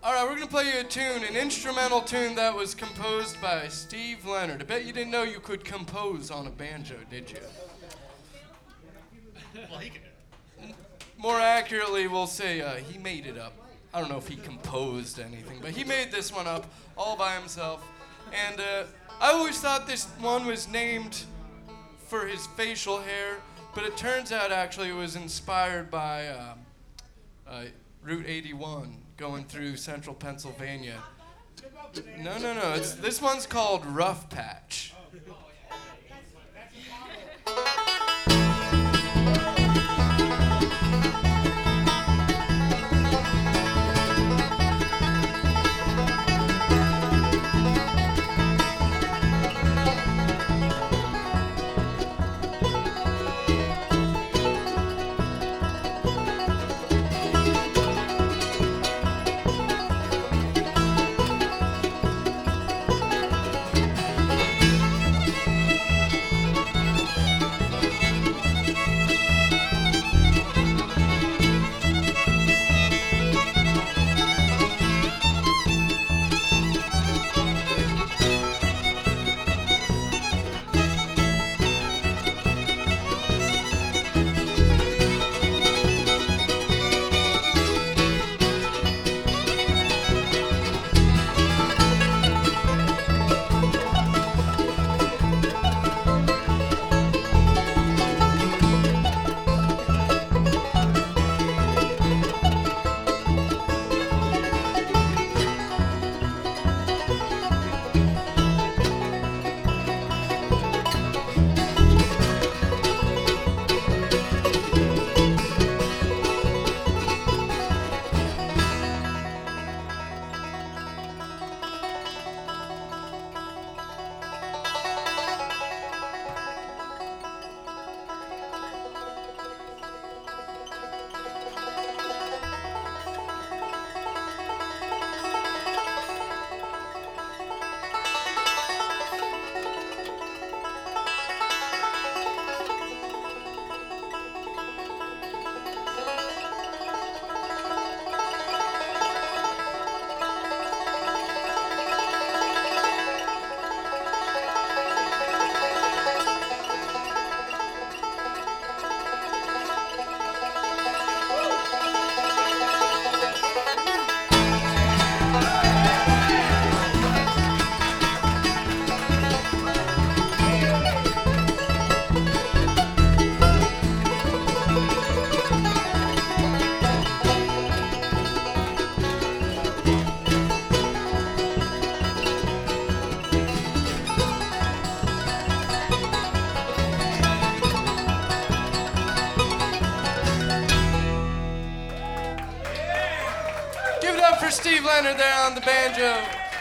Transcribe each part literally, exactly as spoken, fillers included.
All right, we're going to play you a tune, an instrumental tune that was composed by Steve Leonard. I bet you didn't know you could compose on a banjo, did you? Well, he can do it. More accurately, we'll say uh, he made it up. I don't know if he composed anything, but he made this one up all by himself. And uh, I always thought this one was named for his facial hair, but it turns out actually it was inspired by uh, uh, Route eighty-one going through central Pennsylvania. No, no, no. It's, this one's called Rough Patch. For Steve Leonard there on the banjo.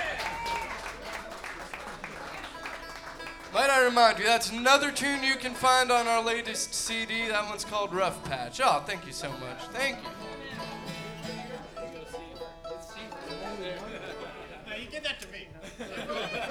Might I remind you, that's another tune you can find on our latest C D. That one's called Rough Patch. Oh, thank you so much. Thank you. Now, you did that to me.